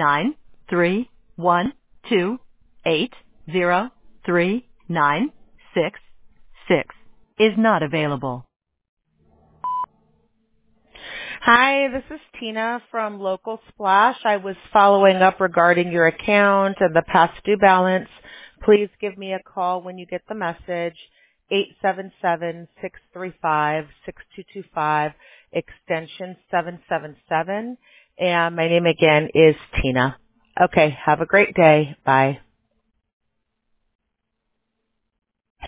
is not available. Hi, this is Tina from Local Splash. I was following up regarding your account and the past due balance. Please give me a call when you get the message, 877-635-6225, extension 777. And my name again is Tina. Okay, have a great day. Bye.